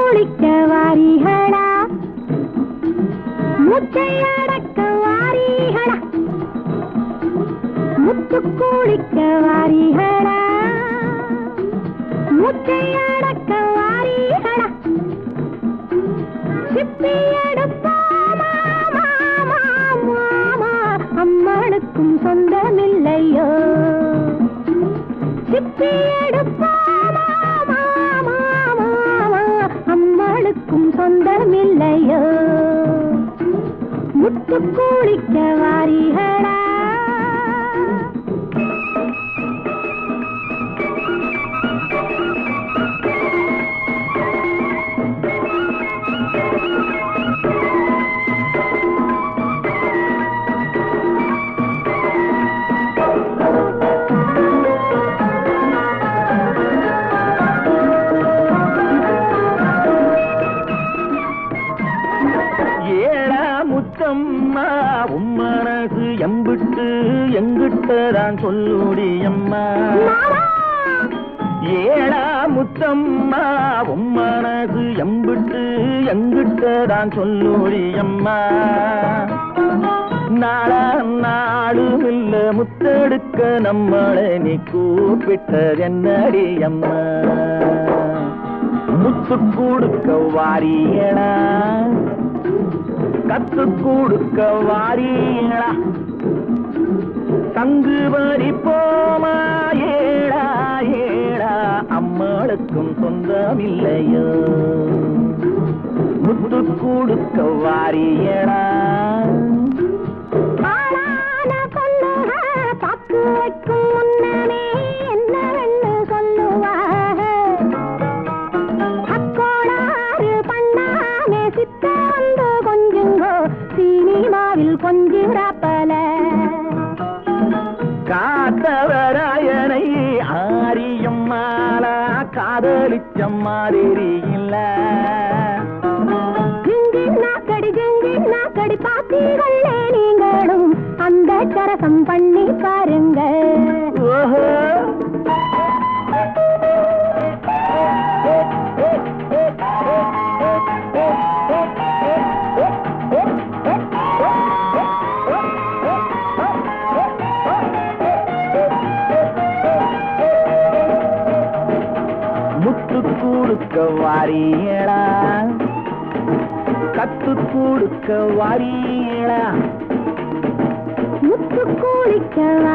கூலிக்க வாரிகளா மூச்சை அடக்க வாரிகளா முத்து கூலிக்க வாரிகளா மூச்சை அடக்க வாரிகளா சிப்பி எடுப்போமா மாமா மாமா அம்மனுக்கும் சொந்தமில்லையோ சிப்பி எடுப்போமா மாமா மாமா அம்மனுக்கும் சொந்தமில்லையோ முத்து கூலிக்க வாரிகளா உம்மனசு எம்பிட்டு எங்கிட்டதான் சொல்லுடி அம்மா ஏடா முத்தம்மா உம்மனசு எம்பிட்டு எங்கிட்டதான் சொல்லுடி அம்மா நாளா நாடும் இல்ல முத்தெடுக்க நம்மளை நீ கூப்பிட்டது என்னடி அம்மா முத்து கொடுக்க வாரியடா கத்து கொடுக்க வாரீங்களா சங்கு வரி போமா ஏடா ஏடா அம்மாளுக்கும் சொந்தமில்லையோ முத்து கொடுக்க வாரியடா காத்து வைக்கும் முன்னமே என்னவென்று சொல்லுவாக அக்கோளாறு பண்ணாமே சித்த வந்து கொஞ்சுங்கோ சினிமாவில் கொஞ்சிறப்பல காத்தவராயனை ஆரியம்மாளா காதலிச்ச மாதிரி இல்ல ஜிங்கினாக்கடி பாத்தீர்களே நீங்களும் அந்த சரசம் பண்ணி பாருங்க ஓஹோ முத்து கொடுக்க வாரியடா கத்து கொடுக்க வாரியடா முத்து கூலிக்க